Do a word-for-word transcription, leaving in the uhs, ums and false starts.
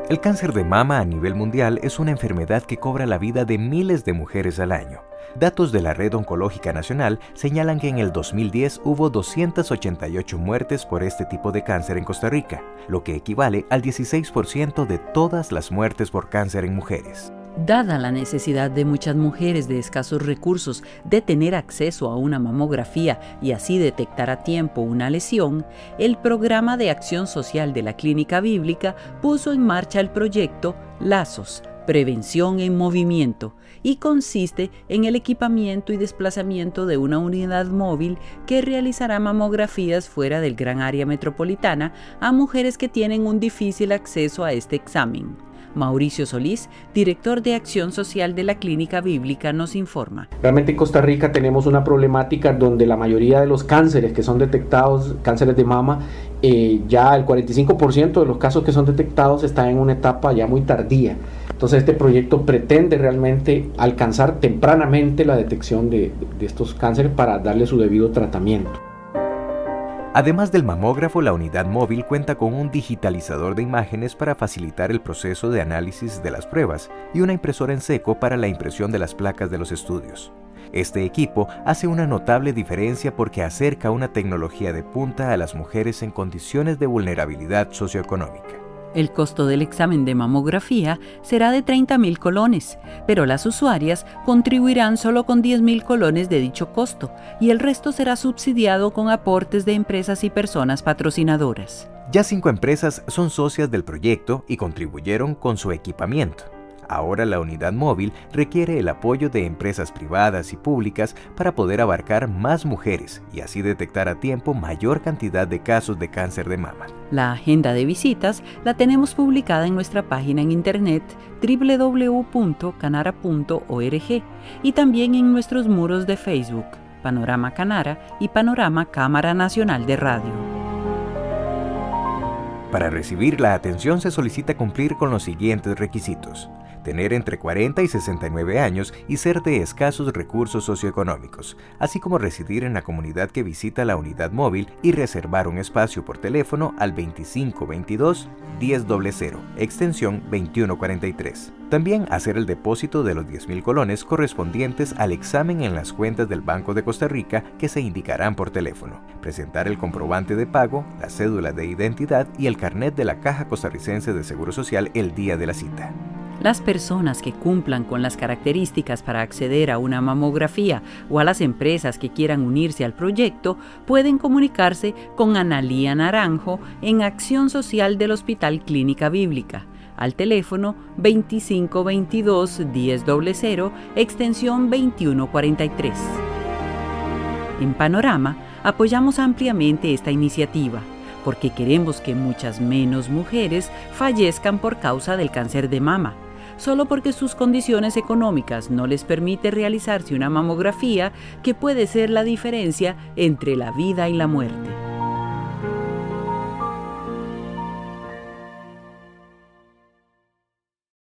El cáncer de mama a nivel mundial es una enfermedad que cobra la vida de miles de mujeres al año. Datos de la Red Oncológica Nacional señalan que en el dos mil diez hubo doscientas ochenta y ocho muertes por este tipo de cáncer en Costa Rica, lo que equivale al dieciséis por ciento de todas las muertes por cáncer en mujeres. Dada la necesidad de muchas mujeres de escasos recursos de tener acceso a una mamografía y así detectar a tiempo una lesión, el Programa de Acción Social de la Clínica Bíblica puso en marcha el proyecto Lazos, Prevención en Movimiento, y consiste en el equipamiento y desplazamiento de una unidad móvil que realizará mamografías fuera del gran área metropolitana a mujeres que tienen un difícil acceso a este examen. Mauricio Solís, director de Acción Social de la Clínica Bíblica, nos informa. Realmente en Costa Rica tenemos una problemática donde la mayoría de los cánceres que son detectados, cánceres de mama, eh, ya el cuarenta y cinco por ciento de los casos que son detectados están en una etapa ya muy tardía. Entonces este proyecto pretende realmente alcanzar tempranamente la detección de, de estos cánceres para darle su debido tratamiento. Además del mamógrafo, la unidad móvil cuenta con un digitalizador de imágenes para facilitar el proceso de análisis de las pruebas y una impresora en seco para la impresión de las placas de los estudios. Este equipo hace una notable diferencia porque acerca una tecnología de punta a las mujeres en condiciones de vulnerabilidad socioeconómica. El costo del examen de mamografía será de treinta mil colones, pero las usuarias contribuirán solo con diez mil colones de dicho costo y el resto será subsidiado con aportes de empresas y personas patrocinadoras. Ya cinco empresas son socias del proyecto y contribuyeron con su equipamiento. Ahora la unidad móvil requiere el apoyo de empresas privadas y públicas para poder abarcar más mujeres y así detectar a tiempo mayor cantidad de casos de cáncer de mama. La agenda de visitas la tenemos publicada en nuestra página en internet doble u doble u doble u punto canara punto org y también en nuestros muros de Facebook, Panorama Canara y Panorama Cámara Nacional de Radio. Para recibir la atención se solicita cumplir con los siguientes requisitos: tener entre cuarenta y sesenta y nueve años y ser de escasos recursos socioeconómicos, así como residir en la comunidad que visita la unidad móvil y reservar un espacio por teléfono al veinticinco veintidós diez cero, extensión veintiuno cuarenta y tres. También hacer el depósito de los diez mil colones correspondientes al examen en las cuentas del Banco de Costa Rica que se indicarán por teléfono. Presentar el comprobante de pago, la cédula de identidad y el carnet de la Caja Costarricense de Seguro Social el día de la cita. Las personas que cumplan con las características para acceder a una mamografía o a las empresas que quieran unirse al proyecto pueden comunicarse con Analía Naranjo en Acción Social del Hospital Clínica Bíblica al teléfono veinticinco veintidós diez cero, extensión veintiuno cuarenta y tres. En Panorama apoyamos ampliamente esta iniciativa porque queremos que muchas menos mujeres fallezcan por causa del cáncer de mama, solo porque sus condiciones económicas no les permite realizarse una mamografía que puede ser la diferencia entre la vida y la muerte.